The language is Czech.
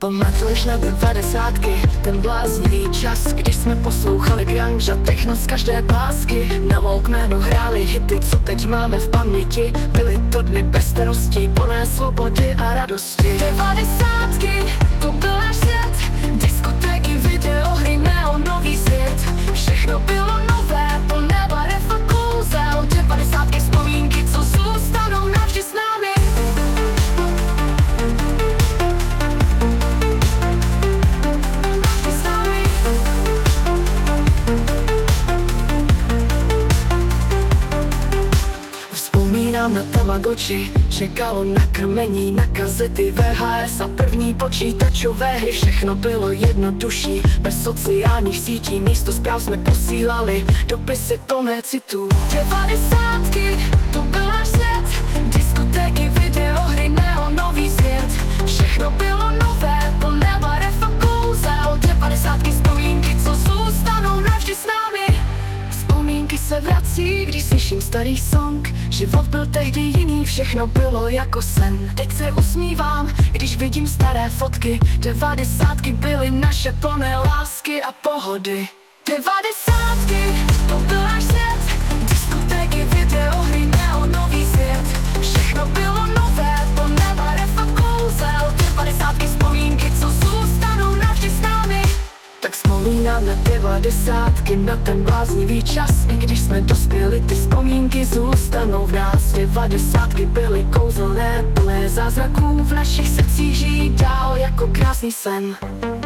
Pamatuješ na 90, ten bláznivý čas, když jsme poslouchali grunge a techno z každé pásky. Na Walkmanu hráli hity, co teď máme v paměti. Byly to dny bez starostí, plné svobody a radosti. 90, to byl náš svět, diskotéky, videohry, neonový svět. Všechno bylo nové, plné barev a kouzel. 90 vzpomínky, co zůstanou navždy s námi. Vzpomínám na Tamagotchi, čekalo na krmení, na kazety, VHS a první počítačové hry. Všechno bylo jednodušší, bez sociálních sítí, místo zpráv jsme posílali dopisy plné citů. 90, to byl náš svět, diskotéky, videohry, neonový svět. Všechno bylo nové, plné barev a kouzel. 90 vzpomínky, co zůstanou navždy s námi. Vzpomínky se vrací, když slyším starý song. Život byl tehdy jiný, všechno bylo jako sen. Teď se usmívám, když vidím staré fotky. 90 byly naše plné lásky a pohody. 90, to byl náš svět, diskotéky, videohry, neonový svět. Všechno bylo nové, plné barev a kouzel. 90 vzpomínky, co zůstanou navždy s námi. Tak vzpomínám na 90, na ten bláznivý čas. I když jsme dospěli, ty vzpomínky zůstanou v nás. 90 byly kouzelné, plné zázraků. V našich srdcích žijí dál jako krásný sen.